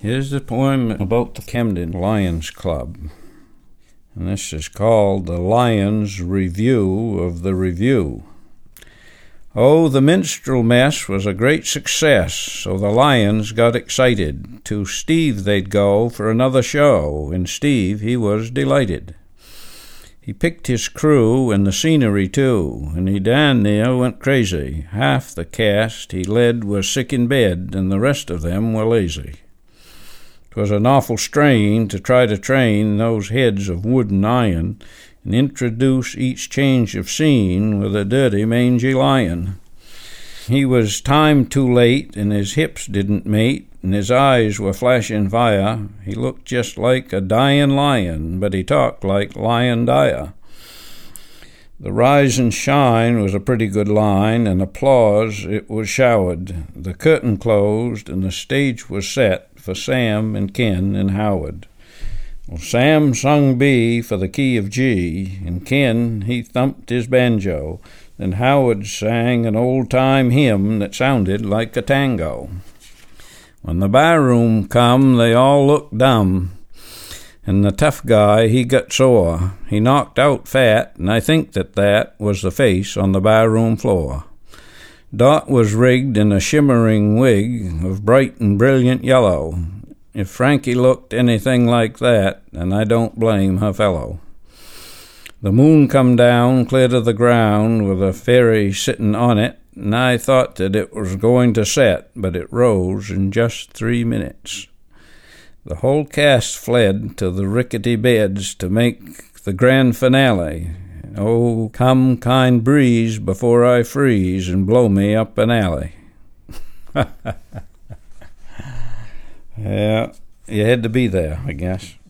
Here's the poem about the Camden Lions Club. And this is called The Lions' Review of the Review. Oh, the minstrel mess was a great success, so the Lions got excited. To Steve they'd go for another show, and Steve, he was delighted. He picked his crew and the scenery too, and he damn near went crazy. Half the cast he led was sick in bed, and the rest of them were lazy. 'Twas an awful strain to try to train those heads of wood and iron, and introduce each change of scene with a dirty, mangy lion. He was timed too late, and his hips didn't mate, and his eyes were flashing fire. He looked just like a dying lion, but he talked like Lion Dyer. The rise and shine was a pretty good line, and applause it was showered. The curtain closed, and the stage was set for Sam and Ken and Howard. Well, Sam sung B for the key of G, and Ken, he thumped his banjo, and Howard sang an old-time hymn that sounded like a tango. When the barroom come, they all looked dumb, and the tough guy, he got sore. He knocked out fat, and I think that was the face on the barroom floor. Dot was rigged in a shimmering wig of bright and brilliant yellow. If Frankie looked anything like that, and I don't blame her fellow. The moon come down clear to the ground with a fairy sitting on it, and I thought that it was going to set, but it rose in just 3 minutes. The whole cast fled to the rickety beds to make the grand finale. Oh, come, kind breeze, before I freeze and blow me up an alley. Yeah, you had to be there, I guess.